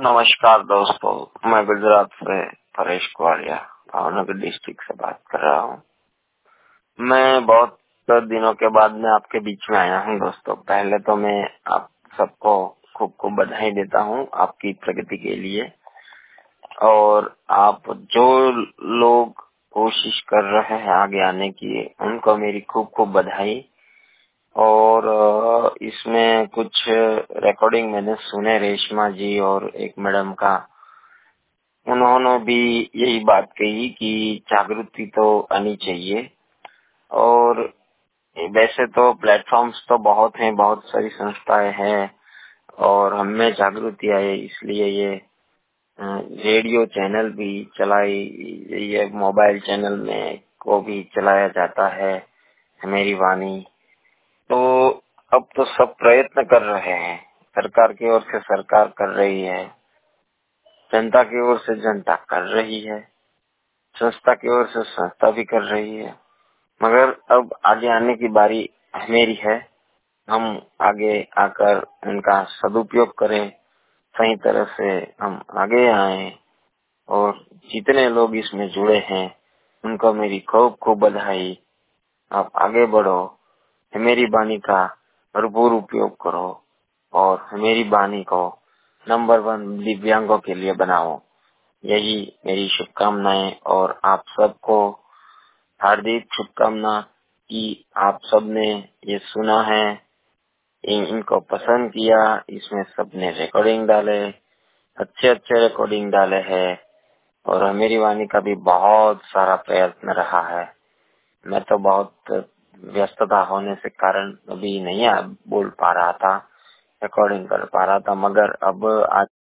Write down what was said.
नमस्कार दोस्तों, मैं गुजरात से परेश कुआरिया भावनगर डिस्ट्रिक्ट से बात कर रहा हूँ। मैं बहुत दिनों के बाद मैं आपके बीच में आया हूँ दोस्तों। पहले तो मैं आप सबको खूब खूब बधाई देता हूँ आपकी प्रगति के लिए। और आप जो लोग कोशिश कर रहे हैं आगे आने की, उनको मेरी खूब खूब बधाई। और इसमें कुछ रिकॉर्डिंग मैंने सुने रेशमा जी और एक मैडम का, उन्होंने भी यही बात कही कि जागृति तो आनी चाहिए। और वैसे तो प्लेटफॉर्म्स तो बहुत हैं, बहुत सारी संस्थाएं हैं और हमें जागृति आए इसलिए ये रेडियो चैनल भी चलाई, ये मोबाइल चैनल में को भी चलाया जाता है मेरी वाणी। तो अब तो सब प्रयत्न कर रहे हैं, सरकार की ओर से सरकार कर रही है, जनता की ओर से जनता कर रही है, संस्था की ओर से संस्था भी कर रही है। मगर अब आगे आने की बारी मेरी है। हम आगे आकर उनका सदुपयोग करें, सही तरह से हम आगे आए। और जितने लोग इसमें जुड़े हैं उनको मेरी खूब खूब बधाई। आप आगे बढ़ो, मेरी वाणी का भरपूर उपयोग करो और मेरी वाणी को नंबर 1 दिव्यांगों के लिए बनाओ। यही मेरी शुभकामनाएं और आप सबको हार्दिक शुभकामना कि आप सबने ये सुना है, इनको पसंद किया। इसमें सबने रिकॉर्डिंग डाले, अच्छे अच्छे रिकॉर्डिंग डाले हैं। और मेरी वाणी का भी बहुत सारा प्रयत्न रहा है। मैं तो बहुत व्यस्तता होने से कारण अभी नहीं बोल पा रहा था, रिकॉर्डिंग कर पा रहा था। मगर अब आज